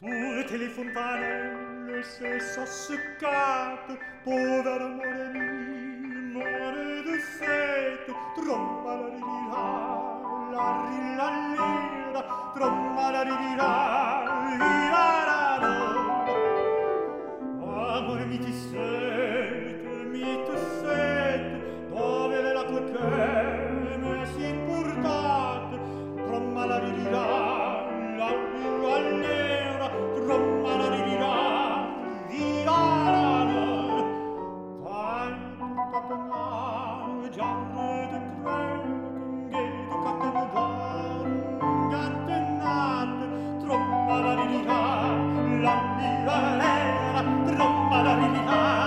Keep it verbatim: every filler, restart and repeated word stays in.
Tutte le fontanelle se sono seccate, povero amore mio, muore di sete. Tromba la rirà, la rilallera, tromba la rirà, rirararo. Amore mi ti sete, mi ti sete, dove le l'acque che me si portate? Tromba la rirà, la rirallera, tromba la rirà, rirararo. Tanto catenà, giarre de tretenghe, de catenà, catenate, tromba la rirà, la rirallera, tromba la rirà.